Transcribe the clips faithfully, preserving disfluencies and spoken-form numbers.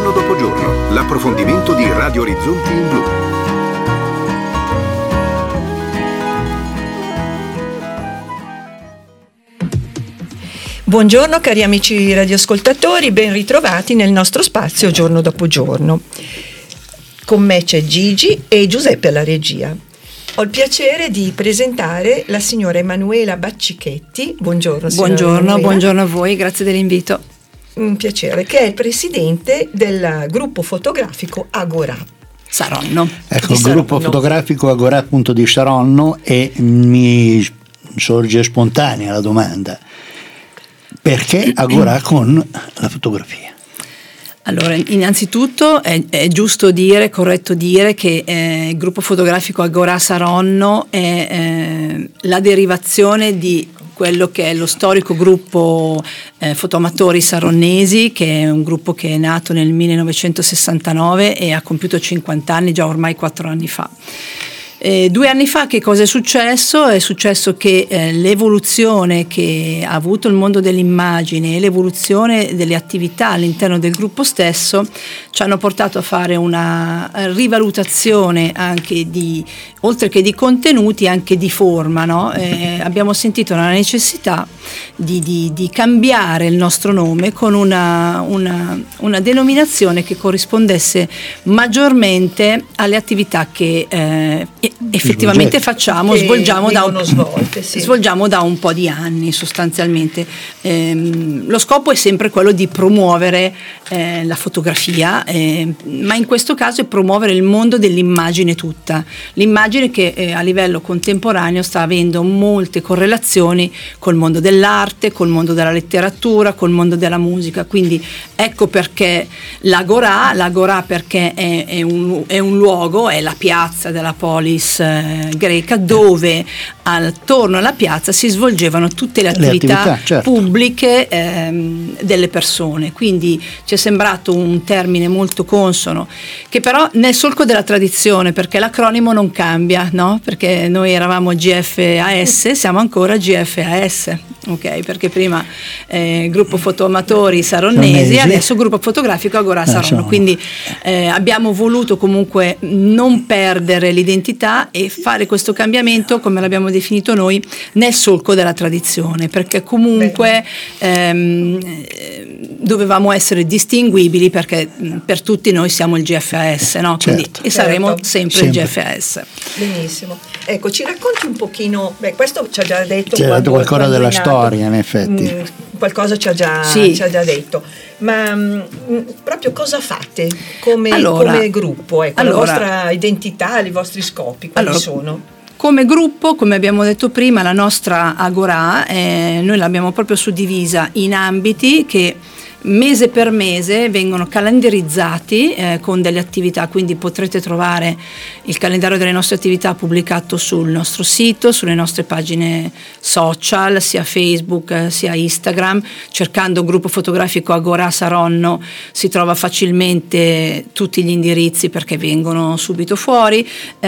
Giorno dopo giorno, l'approfondimento di Radio Orizzonti in Blu. Buongiorno cari amici radioascoltatori, ben ritrovati nel nostro spazio Giorno dopo giorno. Con me c'è Gigi e Giuseppe alla regia. Ho il piacere di presentare la signora Emanuela Baccichetti. Buongiorno signora Buongiorno, Emanuela. buongiorno a voi, grazie dell'invito. Un piacere, che è il presidente del gruppo fotografico Agorà Saronno. Ecco, il Saronno. gruppo fotografico Agorà appunto di Saronno, e mi sorge spontanea la domanda: perché Agorà con la fotografia? Allora, innanzitutto è, è giusto dire, corretto dire che eh, il gruppo fotografico Agorà Saronno è eh, la derivazione di quello che è lo storico gruppo eh, Fotoamatori Saronnesi, che è un gruppo che è nato nel millenovecentosessantanove e ha compiuto cinquanta anni già ormai quattro anni fa. Eh, due anni fa che cosa è successo? È successo che eh, l'evoluzione che ha avuto il mondo dell'immagine e l'evoluzione delle attività all'interno del gruppo stesso ci hanno portato a fare una rivalutazione anche di, oltre che di contenuti, anche di forma, no? Eh, abbiamo sentito la necessità di, di, di cambiare il nostro nome con una, una, una denominazione che corrispondesse maggiormente alle attività che eh, effettivamente facciamo, svolgiamo da, un, svolte, sì. svolgiamo da un po' di anni sostanzialmente. Ehm, lo scopo è sempre quello di promuovere eh, la fotografia, eh, ma in questo caso è promuovere il mondo dell'immagine tutta, l'immagine che eh, a livello contemporaneo sta avendo molte correlazioni col mondo dell'arte, col mondo della letteratura, col mondo della musica, quindi ecco perché l'Agorà, l'Agorà perché è, è, un, è un luogo, è la piazza della polis eh, greca, dove attorno alla piazza si svolgevano tutte le attività, le attività certo. pubbliche ehm, delle persone, quindi ci è sembrato un termine molto consono, che però nel solco della tradizione, perché l'acronimo non cambia, no? Perché noi eravamo G F A S, siamo ancora G F A S, ok? Perché prima eh, gruppo fotoamatori saronnesi, Saronnesi. adesso gruppo fotografico Agorà Saronno, Saronno. quindi eh, abbiamo voluto comunque non perdere l'identità e fare questo cambiamento, come l'abbiamo definito noi, nel solco della tradizione, perché comunque ehm, dovevamo essere distinguibili, perché mh, per tutti noi siamo il G F A S, no? Quindi, Certo. e saremo Certo. sempre, Sempre. il G F A S. Benissimo. Ecco, ci racconti un pochino, beh, questo ci ha già detto. Ci ha quando- detto qualcosa quando della è nato. storia, in effetti. Mm, qualcosa ci ha già, Sì. ci ha già detto. Ma mm, proprio cosa fate come, Allora, come gruppo? Ecco, allora, la vostra identità, i vostri scopi, quali allora, sono? Come gruppo, come abbiamo detto prima, la nostra Agorà, eh, noi l'abbiamo proprio suddivisa in ambiti che mese per mese vengono calendarizzati eh, con delle attività, quindi potrete trovare il calendario delle nostre attività pubblicato sul nostro sito, sulle nostre pagine social, sia Facebook eh, sia Instagram. Cercando gruppo fotografico Agorà Saronno si trova facilmente tutti gli indirizzi, perché vengono subito fuori.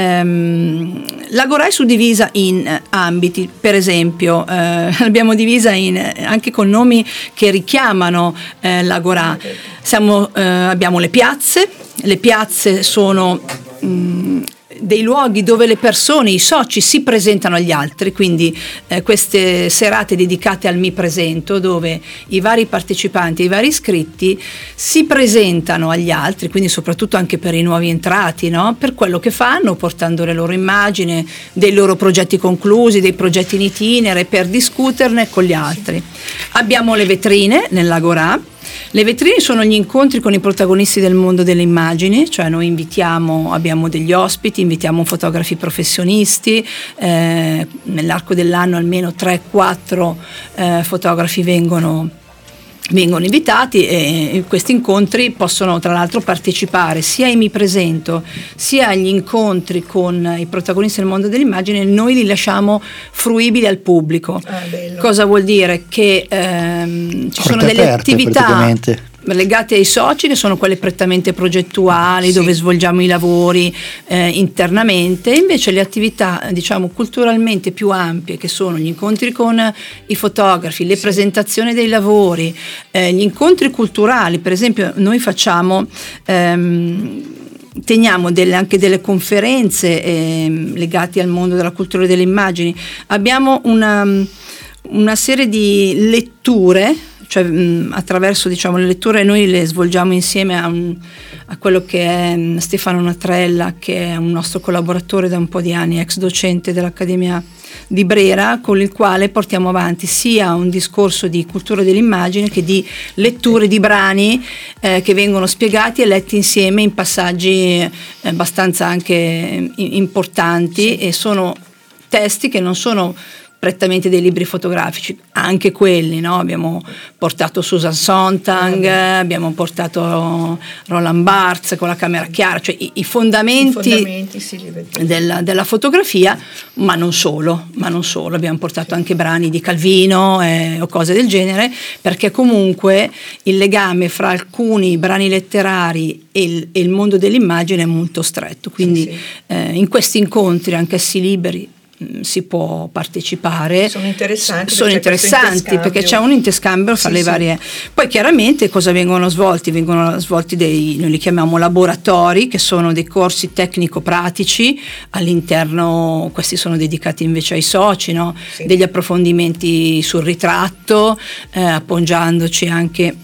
Ehm, L'Agorà è suddivisa in eh, ambiti, per esempio eh, l'abbiamo divisa in, anche con nomi che richiamano Eh, l'Agorà. Siamo, eh, abbiamo le piazze, le piazze sono mh, dei luoghi dove le persone, i soci, si presentano agli altri, quindi eh, queste serate dedicate al Mi Presento, dove i vari partecipanti, i vari iscritti si presentano agli altri, quindi soprattutto anche per i nuovi entrati, no? Per quello che fanno, portando le loro immagini, dei loro progetti conclusi, dei progetti in itinere, per discuterne con gli altri. Abbiamo le vetrine nell'Agorà. Le vetrine sono gli incontri con i protagonisti del mondo delle immagini, cioè noi invitiamo, abbiamo degli ospiti, invitiamo fotografi professionisti, eh, nell'arco dell'anno almeno tre quattro eh, fotografi vengono vengono invitati, e questi incontri possono tra l'altro partecipare sia ai Mi Presento sia agli incontri con i protagonisti del mondo dell'immagine. Noi li lasciamo fruibili al pubblico. Ah, bello. Cosa vuel dire? Che ehm, ci Porte sono delle aperte, attività praticamente. legate ai soci, che sono quelle prettamente progettuali, sì, dove svolgiamo i lavori eh, internamente, e invece le attività diciamo culturalmente più ampie, che sono gli incontri con i fotografi, le sì. presentazioni dei lavori, eh, gli incontri culturali. Per esempio noi facciamo ehm, teniamo delle, anche delle conferenze eh, legate al mondo della cultura e delle immagini. Abbiamo una, una serie di letture, cioè mh, attraverso diciamo le letture noi le svolgiamo insieme a, un, a quello che è mh, Stefano Natrella, che è un nostro collaboratore da un po' di anni, ex docente dell'Accademia di Brera, con il quale portiamo avanti sia un discorso di cultura dell'immagine che di letture di brani eh, che vengono spiegati e letti insieme in passaggi eh, abbastanza anche importanti, e sono testi che non sono prettamente dei libri fotografici, anche quelli, no? Abbiamo portato Susan Sontag, mm. abbiamo portato Roland Barthes con la camera chiara, cioè i, i fondamenti, I fondamenti sì, della, della fotografia, ma non solo, ma non solo, abbiamo portato anche brani di Calvino eh, o cose del genere, perché comunque il legame fra alcuni brani letterari e il, e il mondo dell'immagine è molto stretto, quindi sì, sì. Eh, in questi incontri, anch'essi liberi, si può partecipare, sono interessanti, sono perché, interessanti perché c'è un interscambio fra sì, le varie sì. Poi chiaramente cosa vengono svolti? Vengono svolti dei, noi li chiamiamo laboratori, che sono dei corsi tecnico-pratici all'interno, questi sono dedicati invece ai soci, no? Sì. Degli approfondimenti sul ritratto, eh, appoggiandoci anche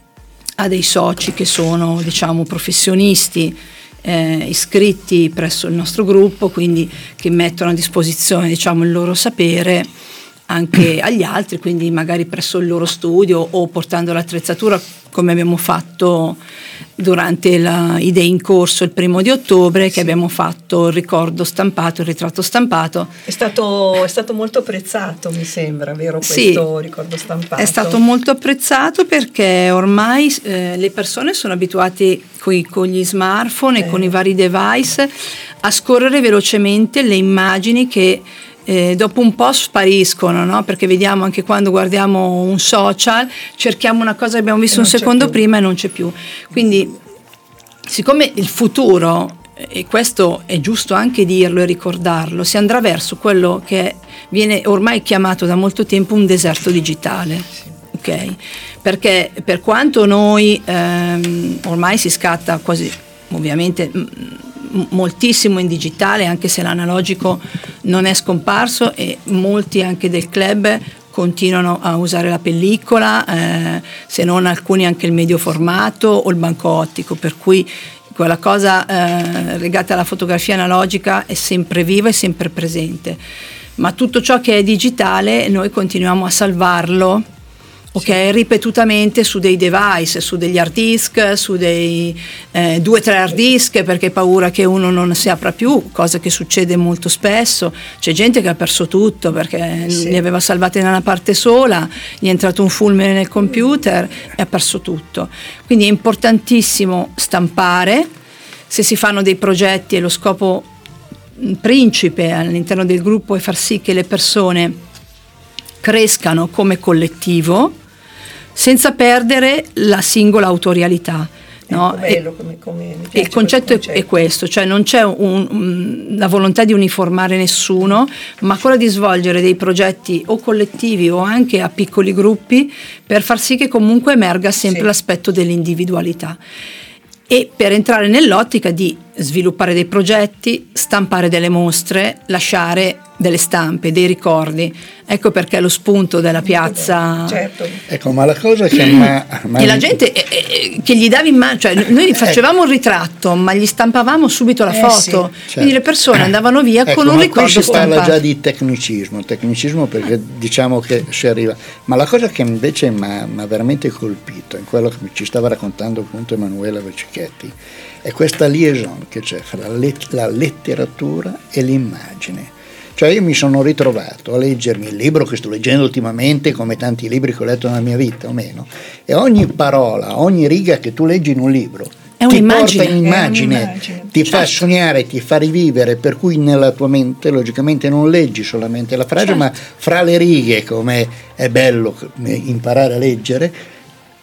a dei soci che sono diciamo professionisti Eh, iscritti presso il nostro gruppo, quindi che mettono a disposizione diciamo il loro sapere anche agli altri, quindi magari presso il loro studio o portando l'attrezzatura, come abbiamo fatto durante la, i day in corso il primo di ottobre, che sì. abbiamo fatto il ricordo stampato, il ritratto stampato. È stato, è stato molto apprezzato, mi sembra, vero, questo sì, ricordo stampato? È stato molto apprezzato perché ormai eh, le persone sono abituate coi, con gli smartphone eh. e con i vari device a scorrere velocemente le immagini che Eh, dopo un po' spariscono, no? Perché vediamo anche quando guardiamo un social, cerchiamo una cosa che abbiamo visto un secondo prima e non c'è più. Quindi siccome il futuro, e questo è giusto anche dirlo e ricordarlo, si andrà verso quello che viene ormai chiamato da molto tempo un deserto digitale, ok? Perché per quanto noi ehm, ormai si scatta quasi ovviamente moltissimo in digitale, anche se l'analogico non è scomparso, e molti anche del club continuano a usare la pellicola, eh, se non alcuni anche il medio formato o il banco ottico, per cui quella cosa eh, legata alla fotografia analogica è sempre viva e sempre presente, ma tutto ciò che è digitale noi continuiamo a salvarlo, ok, sì. ripetutamente su dei device, su degli hard disk, su dei eh, due tre hard disk, perché paura che uno non si apra più, cosa che succede molto spesso. C'è gente che ha perso tutto perché sì. li aveva salvati da una parte sola, gli è entrato un fulmine nel computer e ha perso tutto. Quindi è importantissimo stampare, se si fanno dei progetti, e lo scopo principe all'interno del gruppo è far sì che le persone crescano come collettivo, senza perdere la singola autorialità. No? Bello, come, come mi piace il concetto, concetto è questo, cioè non c'è un, un, la volontà di uniformare nessuno, ma quella di svolgere dei progetti o collettivi o anche a piccoli gruppi per far sì che comunque emerga sempre sì. l'aspetto dell'individualità, e per entrare nell'ottica di sviluppare dei progetti, stampare delle mostre, lasciare delle stampe, dei ricordi. Ecco perché lo spunto della piazza. Certo. Ecco, ma la cosa che ma, ma e la gente eh, eh, che gli davi in mano, cioè noi facevamo un ritratto, ma gli stampavamo subito la eh, foto, sì, certo. quindi le persone andavano via ecco, con un ricordo stampato. Si stampato. parla già di tecnicismo, tecnicismo perché diciamo che si arriva. Ma la cosa che invece mi ha veramente colpito, in quello che ci stava raccontando appunto Emanuela Vecichetti, è questa liaison che c'è fra la letteratura e l'immagine. Cioè io mi sono ritrovato a leggermi il libro che sto leggendo ultimamente, come tanti libri che ho letto nella mia vita o meno, e ogni parola, ogni riga che tu leggi in un libro è ti un'immagine, porta in immagine, un'immagine. ti Certo. fa sognare, ti fa rivivere, per cui nella tua mente logicamente non leggi solamente la frase, certo. ma fra le righe, come è bello imparare a leggere,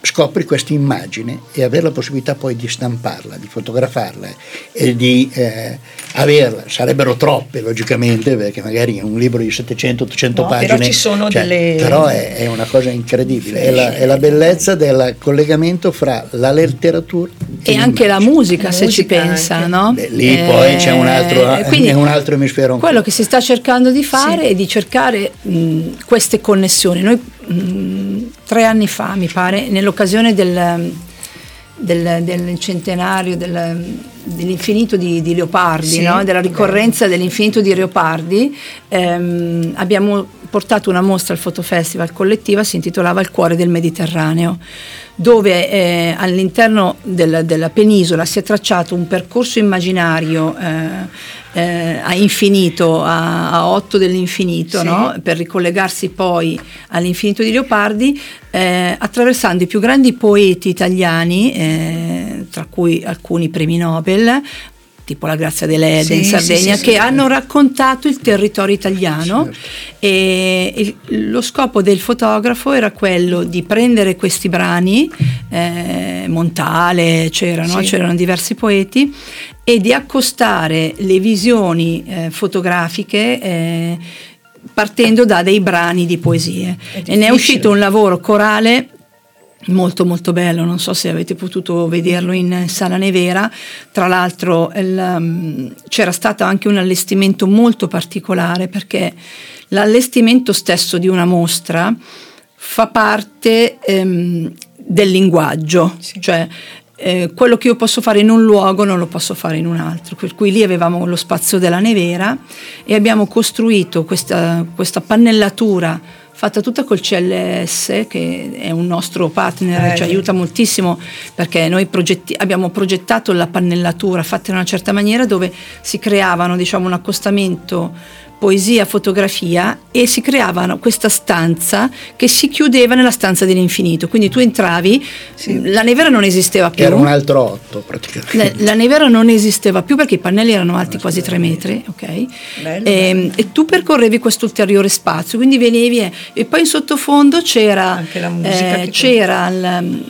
scopri questa immagine e avere la possibilità poi di stamparla, di fotografarla e di eh, averla. Sarebbero troppe logicamente, perché magari un libro di settecento ottocento no, pagine, però ci sono cioè, delle... però è, è una cosa incredibile, è la, è la bellezza del collegamento fra la letteratura e, e anche la musica, la se musica ci pensa, anche. no? Beh, lì eh, poi c'è un altro, quindi è un altro emisfero. Quello che si sta cercando di fare sì. è di cercare mh, queste connessioni. Noi mh, tre anni fa, mi pare, nell'occasione del, del, del centenario del, dell'infinito di, di Leopardi, sì, no? Della ricorrenza beh. dell'infinito di Leopardi, ehm, abbiamo portato una mostra al Fotofestival collettiva, si intitolava Il cuore del Mediterraneo, dove eh, all'interno del, della penisola si è tracciato un percorso immaginario eh, eh, a infinito, a, a otto dell'infinito, sì. no? Per ricollegarsi poi all'infinito di Leopardi, eh, attraversando i più grandi poeti italiani, eh, tra cui alcuni premi Nobel, tipo la Grazia Deledda sì, in Sardegna, sì, sì, che sì, hanno raccontato il territorio italiano, certo. E il, lo scopo del fotografo era quello di prendere questi brani, eh, Montale, c'erano, sì. c'erano diversi poeti, e di accostare le visioni eh, fotografiche eh, partendo da dei brani di poesie. E ne è uscito un lavoro corale molto molto bello, non so se avete potuto vederlo in Sala Nevera. Tra l'altro il, um, c'era stato anche un allestimento molto particolare, perché l'allestimento stesso di una mostra fa parte um, del linguaggio, sì. cioè eh, quello che io posso fare in un luogo non lo posso fare in un altro, per cui lì avevamo lo spazio della Nevera e abbiamo costruito questa, questa pannellatura fatta tutta col C L S, che è un nostro partner, eh, ci aiuta moltissimo, perché noi progetti, abbiamo progettato la pannellatura fatta in una certa maniera, dove si creavano, diciamo, un accostamento poesia, fotografia, e si creavano questa stanza che si chiudeva nella stanza dell'infinito, quindi tu entravi, sì. la Nevera non esisteva più, era un altro otto praticamente, la, la Nevera non esisteva più perché i pannelli erano alti quasi tre metri, ok? Bello, e, bello. E tu percorrevi questo ulteriore spazio, quindi venivi e, e poi in sottofondo c'era anche la musica, eh, c'era il,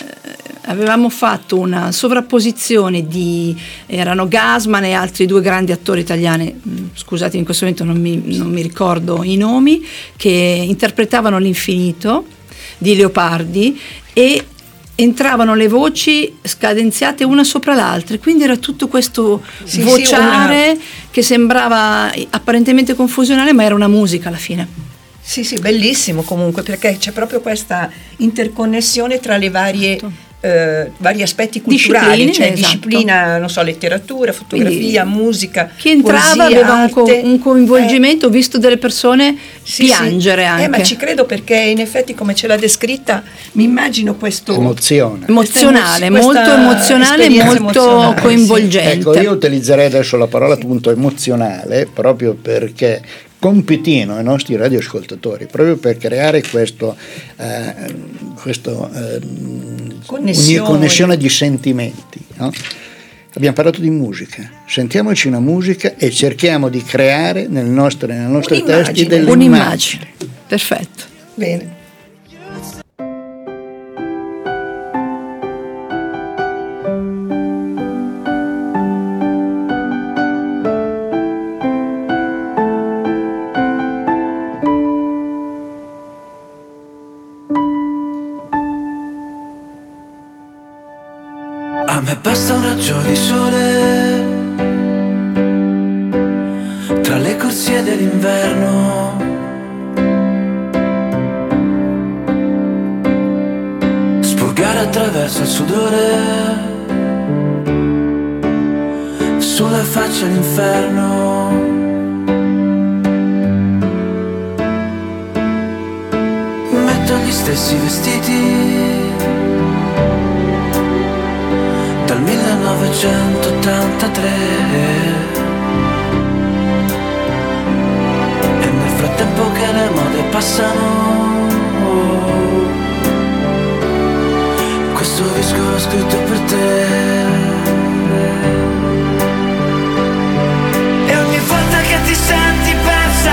avevamo fatto una sovrapposizione di, erano Gassman e altri due grandi attori italiani, scusate in questo momento non mi, non mi ricordo i nomi, che interpretavano l'infinito di Leopardi, e entravano le voci scadenziate una sopra l'altra, quindi era tutto questo sì, vociare sì, una... che sembrava apparentemente confusionale, ma era una musica alla fine. Sì, sì, bellissimo comunque, perché c'è proprio questa interconnessione tra le varie eh, vari aspetti culturali, cioè esatto. disciplina, non so, letteratura, fotografia, quindi, musica, chi entrava poesia, aveva un, co- un coinvolgimento, eh, ho visto delle persone sì, piangere sì. anche. Eh, ma ci credo, perché in effetti, come ce l'ha descritta, mi immagino questo emozione emozionale, molto emozionale, molto emozionale, coinvolgente. Sì. Ecco, io utilizzerei adesso la parola appunto emozionale, proprio perché compitino ai nostri radioascoltatori, proprio per creare questo, eh, questo eh, connessione. connessione di sentimenti, no? Abbiamo parlato di musica, sentiamoci una musica e cerchiamo di creare nel nostro, nei nostri testi delle un'immagine. Perfetto. Bene. A me basta un raggio di sole tra le corsie dell'inverno, spurgare attraverso il sudore sulla faccia l'inferno. Metto gli stessi vestiti dal millenovecentottantatré e nel frattempo che le mode passano, questo disco l'ho scritto per te. E ogni volta che ti senti persa,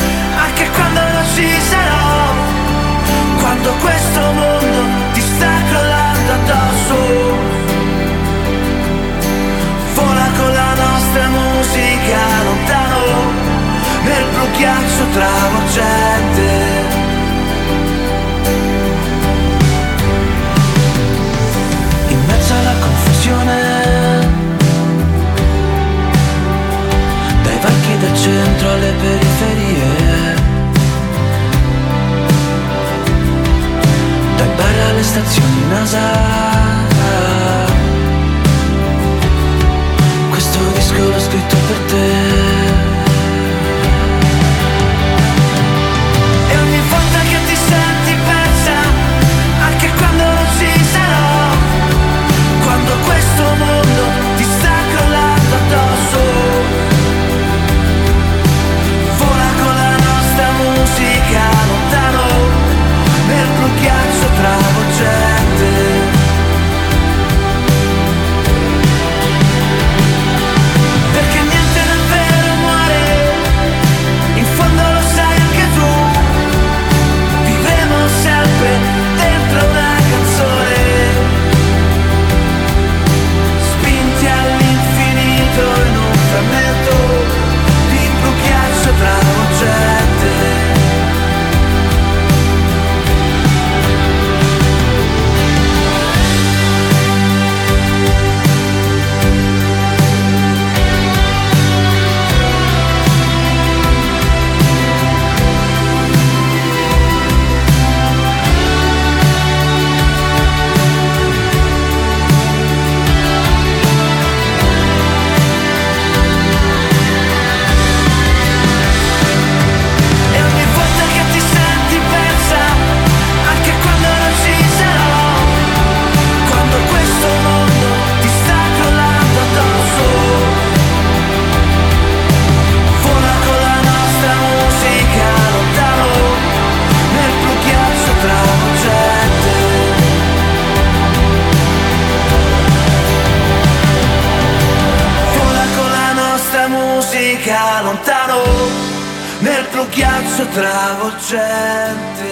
anche quando non ci sarò, quando questo mondo ti sta addosso. Vola con la nostra musica lontano nel blu ghiaccio travolgente. In mezzo alla confusione, dai varchi del centro alle periferie, dai bar alle stazioni NASA, questo disco l'ho scritto per te. E ogni volta che ti senti persa, anche quando non ci sarò, quando questo mondo ti sta crollando addosso, vola con la nostra musica lontano nel blu ghiaccio travolgente. Perché niente davvero muore, in fondo lo sai anche tu, vivremo sempre dentro una canzone, spinti all'infinito in un frammento di blu ghiaccio travolgente. E ogni volta che ti senti persa, anche quando non ci sarò, quando questo mondo ti sta crollando addosso, vola con la nostra musica lontano nel blu ghiaccio travolgente. Vola con la nostra musica lontano nel blu ghiaccio travolgente.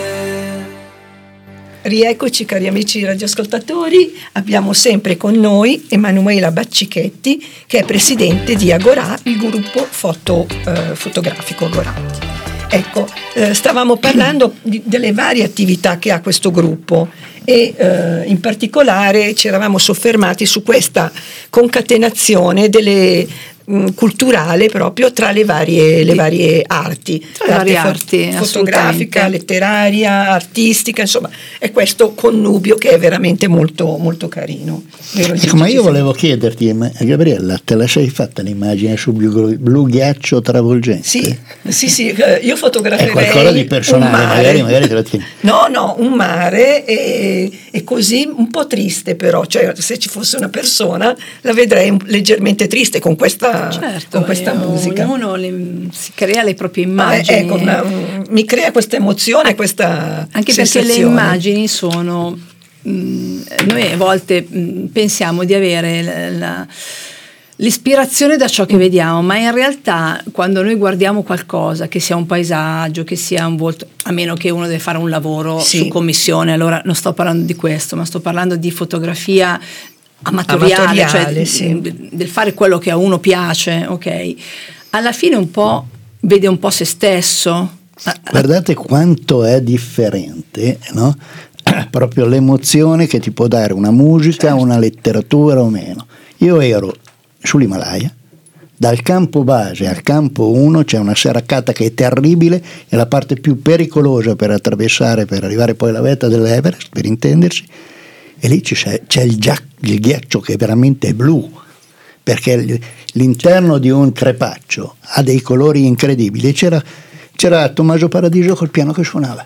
Rieccoci cari amici radioascoltatori, abbiamo sempre con noi Emanuela Baccichetti, che è presidente di Agorà, il gruppo foto, eh, fotografico Agorà. Ecco, eh, stavamo parlando di, delle varie attività che ha questo gruppo e eh, in particolare ci eravamo soffermati su questa concatenazione delle mh, culturale proprio tra le varie, le varie arti, Tra le varie arti, fotografica, assolutamente. letteraria, artistica, insomma è questo connubio che è veramente molto, molto carino. Vero, Ecco, ma io volevo chiederti, ma Gabriella, te la sei fatta l'immagine sul blu, blu ghiaccio travolgente? Sì, sì, sì, eh, io fotograferei È qualcosa di personale, un mare. magari, magari te lo tieni. No, no, un mare e, e così un po' triste però, cioè se ci fosse una persona la vedrei un- leggermente triste con questa, Certo, con questa e musica. ognuno le- si crea le proprie Ah, eh, immagini. ecco, una- un- mi crea questa emozione, questa Anche perché le sensazione. immagini sono, mh, noi a volte mh, pensiamo di avere la- la- l'ispirazione da ciò che vediamo, ma in realtà quando noi guardiamo qualcosa, che sia un paesaggio, che sia un volto, a meno che uno deve fare un lavoro Sì. su commissione, allora non sto parlando di questo, ma sto parlando di fotografia amatoriale, Amatoriale, cioè sì. del fare quello che a uno piace, ok? Alla fine un po' vede un po' se stesso. Guardate quanto è differente, no? Proprio l'emozione che ti può dare una musica, Certo. una letteratura o meno. Io ero sull'Himalaya, dal campo base al campo uno c'è una serracata che è terribile, è la parte più pericolosa per attraversare, per arrivare poi alla vetta dell'Everest, per intendersi, e lì c'è, c'è il, gia- il ghiaccio che è veramente blu, perché l- l'interno di un crepaccio ha dei colori incredibili. C'era, c'era Tommaso Paradiso col piano che suonava.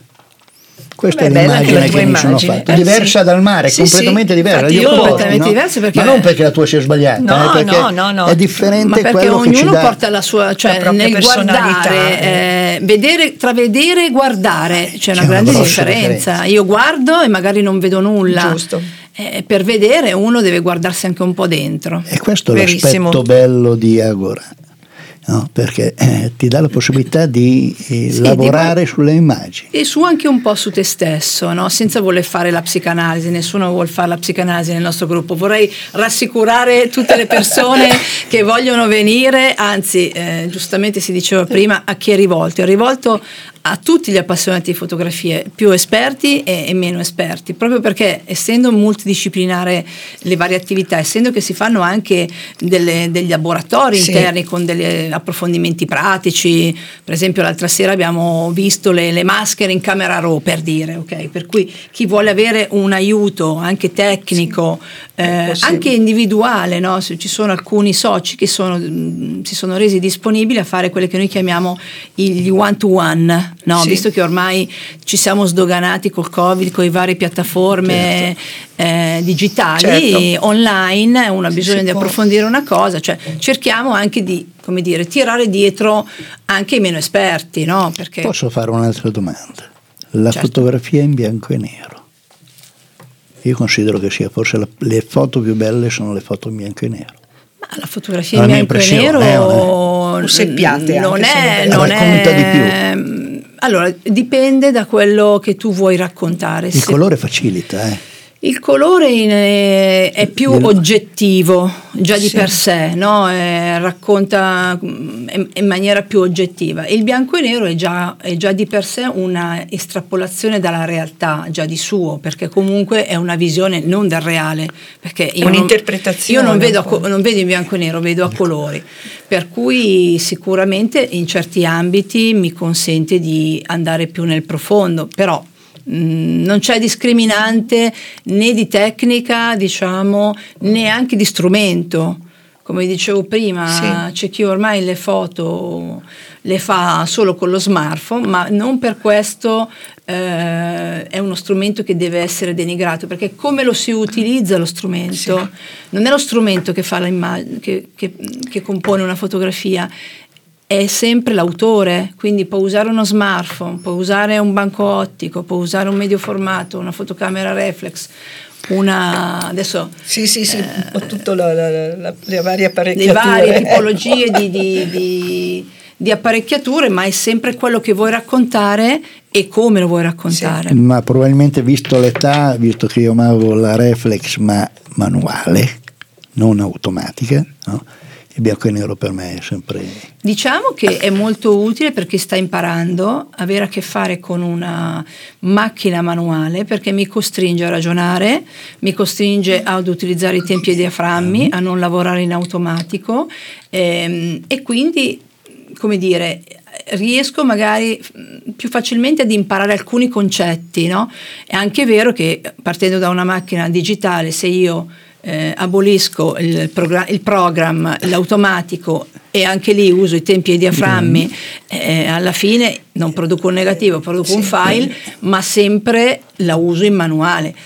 Questa Beh, è bella anche l'immagine la che tua mi sono immagine. fatta, Eh, diversa sì. dal mare, Sì, completamente sì. diversa. Infatti Io io- porto, completamente no? diversa perché- ma non perché la tua sia sbagliata, No, eh, perché no, no, no. è differente Ma perché quello che ci ognuno dà. porta la sua, cioè la propria nel personalità, guardare, eh, vedere, tra vedere e guardare c'è una C'è una grande grossa differenza. differenza. Io guardo e magari non vedo nulla. Giusto. Eh, per vedere uno deve guardarsi anche un po' dentro. E questo è Verissimo. l'aspetto bello di Agorà. no? Perché eh, ti dà la possibilità di eh, Sì, lavorare dico, sulle immagini. e su anche un po' su te stesso, no? Senza voler fare la psicanalisi, nessuno vuole fare la psicanalisi nel nostro gruppo. Vorrei rassicurare tutte le persone che vogliono venire, anzi eh, giustamente si diceva prima a chi è rivolto, è rivolto a tutti gli appassionati di fotografie, più esperti e, e meno esperti, proprio perché essendo multidisciplinare le varie attività, essendo che si fanno anche delle, degli laboratori Sì. interni con degli approfondimenti pratici, per esempio l'altra sera abbiamo visto le, le maschere in camera raw, per dire, ok? Per cui chi vuole avere un aiuto anche tecnico, Sì. eh, anche individuale, no? Se ci sono alcuni soci che sono, mh, si sono resi disponibili a fare quelle che noi chiamiamo gli one to one. No, Sì. visto che ormai ci siamo sdoganati col Covid, con le varie piattaforme Certo. eh, digitali, Certo. online, uno ha bisogno si di può. approfondire una cosa, cioè cerchiamo anche di, come dire, tirare dietro anche i meno esperti, no? Perché Posso fare un'altra domanda? La Certo. fotografia in bianco e nero. Io considero che sia forse la, le foto più belle sono le foto in bianco e nero. ma la fotografia La in mia bianco e impressione, nero eh, O seppiate non anche, è, sono non belle. Vabbè, conta è allora dipende da quello che tu vuoi raccontare. Il Se- colore facilita, eh. Il colore in- è, è più Il- oggettivo già di Sì. per sé, no? Eh, racconta mm, in, in maniera più oggettiva. Il bianco e nero è già, è già di per sé una estrapolazione dalla realtà, già di suo, perché comunque è una visione non del reale. Perché io non- Un'interpretazione Io non vedo, a un po'. co- non vedo in bianco e nero, vedo a colori. Per cui sicuramente in certi ambiti mi consente di andare più nel profondo, però non c'è discriminante né di tecnica, diciamo, né anche di strumento. Come dicevo prima, Sì. c'è chi ormai le foto le fa solo con lo smartphone, ma non per questo eh, è uno strumento che deve essere denigrato, perché come lo si utilizza lo strumento, Sì. non è lo strumento che fa la immagine, che, che, che compone una fotografia, è sempre l'autore, quindi può usare uno smartphone, può usare un banco ottico, può usare un medio formato, una fotocamera reflex, una adesso Sì, sì, sì, eh, un po' tutto la- la- la- la- le varie le apparecchiature. varie tipologie di, di, di, di apparecchiature, ma è sempre quello che vuoi raccontare e come lo vuoi raccontare. Ma probabilmente visto l'età, visto che io amavo la reflex ma manuale, non automatica, no? Il bianco e nero per me è sempre... Diciamo che è molto utile per chi sta imparando avere a che fare con una macchina manuale, perché mi costringe a ragionare, mi costringe ad utilizzare i tempi e i diaframmi, a non lavorare in automatico ehm, e quindi, come dire, riesco magari più facilmente ad imparare alcuni concetti, no? È anche vero che partendo da una macchina digitale, se io Eh, abolisco il, progra- il program, l'automatico e anche lì uso i tempi e i diaframmi, eh, alla fine non produco un negativo, produco Sì. un file, ma sempre la uso in manuale.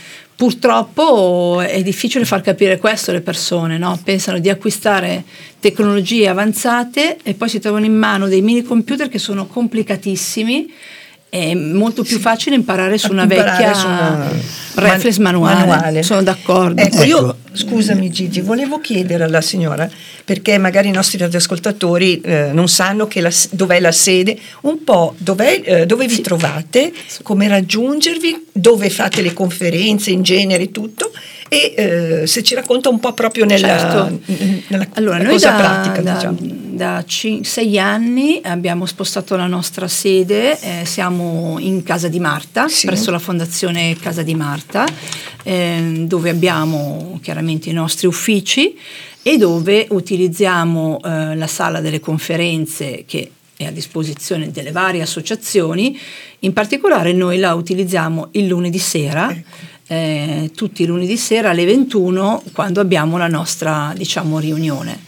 Purtroppo è difficile far capire questo alle persone, no? Pensano di acquistare tecnologie avanzate e poi si trovano in mano dei mini computer che sono complicatissimi. È molto più facile imparare su una Imparare vecchia su una reflex man- manuale. manuale. Sono d'accordo. Ecco, io Ecco. scusami Gigi, volevo chiedere alla signora, perché magari i nostri radioascoltatori eh, non sanno che la, dov'è la sede, un po' dov'è, eh, dove vi Sì. trovate, come raggiungervi, dove fate le conferenze in genere, tutto, e eh, se ci racconta un po' proprio nella, Certo. nella Allora, noi cosa da, pratica, da, diciamo. da cin- sei anni abbiamo spostato la nostra sede, eh, siamo in Casa di Marta, Sì. presso la Fondazione Casa di Marta, eh, dove abbiamo chiaramente i nostri uffici e dove utilizziamo eh, la sala delle conferenze che è a disposizione delle varie associazioni. In particolare noi la utilizziamo il lunedì sera, Ecco. eh, tutti i lunedì sera alle ventuno, quando abbiamo la nostra, diciamo, riunione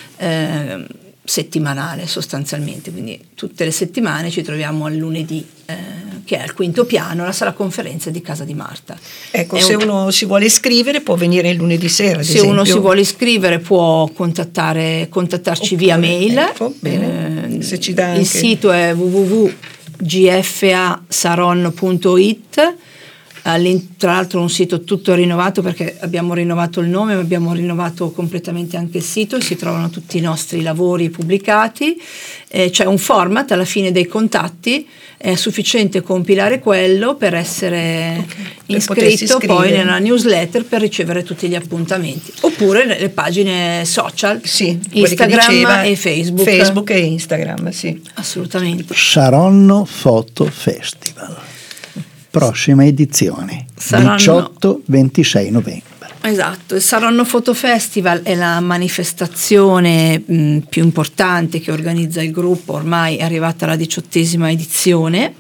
eh, settimanale sostanzialmente, quindi tutte le settimane ci troviamo al lunedì, eh, che è al quinto piano, la sala conferenze di Casa di Marta. Ecco, È se un- uno si vuole iscrivere può venire il lunedì sera, ad se uno esempio. si vuole iscrivere può contattare, contattarci via Oppure, mail. ecco, bene. Eh, Se ci dà il anche- sito è w w w punto g f a saronno punto i t tra l'altro un sito tutto rinnovato, perché abbiamo rinnovato il nome, ma abbiamo rinnovato completamente anche il sito, si trovano tutti i nostri lavori pubblicati, eh, c'è un format alla fine dei contatti, è sufficiente compilare quello per essere okay, iscritto per poi nella newsletter per ricevere tutti gli appuntamenti, oppure le pagine social, sì, Instagram diceva, e Facebook. Facebook e Instagram, sì. Assolutamente. Saronno Photo Festival, prossima edizione, Saranno... diciotto ventisei novembre. Esatto, il Saronno Photo Festival è la manifestazione mh, più importante che organizza il gruppo, ormai è arrivata alla diciottesima edizione.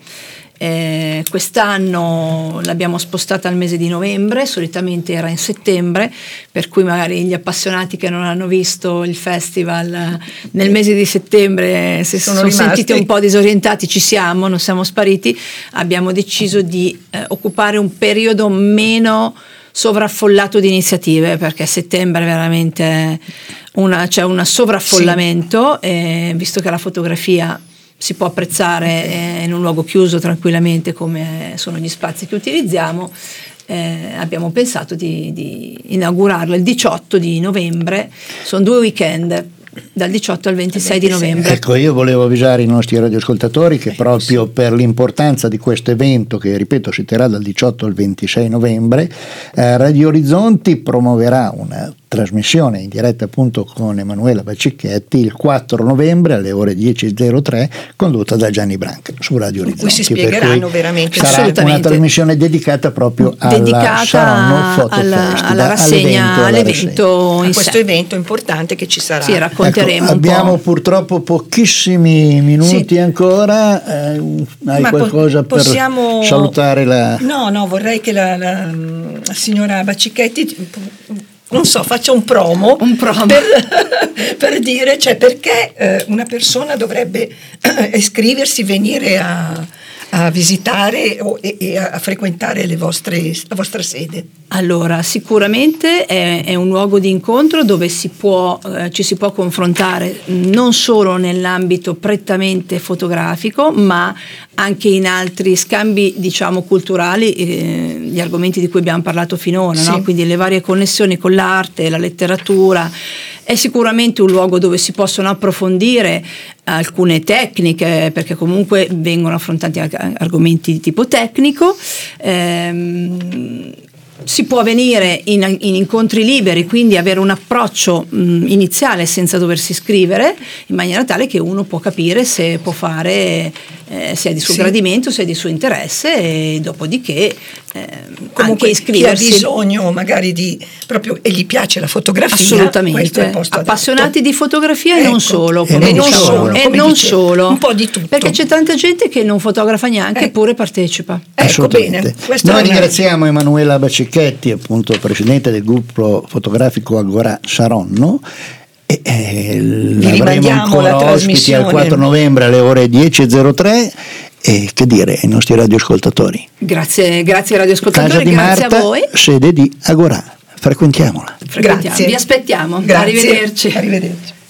Eh, quest'anno l'abbiamo spostata al mese di novembre, solitamente era in settembre, per cui magari gli appassionati che non hanno visto il festival nel mese di settembre, se sono, sono sentiti un po' disorientati, ci siamo, non siamo spariti. Abbiamo deciso di eh, occupare un periodo meno sovraffollato di iniziative, perché a settembre è veramente una, c'è un sovraffollamento, sì. eh, visto che la fotografia si può apprezzare eh, in un luogo chiuso tranquillamente, come sono gli spazi che utilizziamo, eh, abbiamo pensato di, di inaugurarlo il diciotto di novembre. Sono due weekend, dal diciotto al ventisei di novembre. Ecco, io volevo avvisare i nostri radioascoltatori che proprio per l'importanza di questo evento, che ripeto si terrà dal diciotto al ventisei novembre, eh, Radio Orizzonti promuoverà una trasmissione in diretta appunto con Emanuela Bacicchetti il quattro novembre alle ore dieci e zero tre, condotta da Gianni Branca su Radio Orizzonti. In cui si spiegheranno veramente. Sarà una trasmissione dedicata proprio dedicata alla Saronno Photo alla, Festival, alla rassegna, all'evento, a questo sé. evento importante che ci sarà. Sì, racconteremo. Ecco, un abbiamo po'. purtroppo pochissimi minuti sì. ancora. Eh, hai Ma qualcosa po- possiamo... per salutare la... No, no, vorrei che la, la, la signora Bacicchetti, non so, faccia un promo, un promo. Per, per dire, cioè, perché eh, una persona dovrebbe eh, iscriversi, venire a, a visitare o, e, e a frequentare le vostre, la vostra sede. Allora, sicuramente è, è un luogo di incontro dove si può, eh, ci si può confrontare non solo nell'ambito prettamente fotografico, ma anche in altri scambi, diciamo, culturali, eh, gli argomenti di cui abbiamo parlato finora, sì. no? Quindi le varie connessioni con l'arte, la letteratura. È sicuramente un luogo dove si possono approfondire alcune tecniche, perché comunque vengono affrontati argomenti di tipo tecnico. Ehm, si può venire in, in incontri liberi, quindi avere un approccio mh, iniziale senza doversi iscrivere, in maniera tale che uno può capire se può fare, eh, se è di suo sì. gradimento, se è di suo interesse, e dopodiché eh, comunque anche iscriversi. Chi ha bisogno magari di proprio e gli piace la fotografia, assolutamente, appassionati di fotografia, ecco. e non solo, e non diciamo, solo, e non dice, solo, un po' di tutto, perché c'è tanta gente che non fotografa neanche, eh. eppure partecipa. Ecco, bene. Noi ringraziamo Emanuela Bacicchetti, appunto presidente del gruppo fotografico Agorà Saronno, e eh, l'avremo ancora ospiti al quattro novembre alle ore dieci e zero tre. E che dire ai nostri radioascoltatori? Grazie, grazie radioascoltatori, Casa di grazie Marta, a voi. Sede di Agorà, frequentiamola. Frequentiamo. Grazie. Vi aspettiamo. Grazie. Arrivederci. Arrivederci.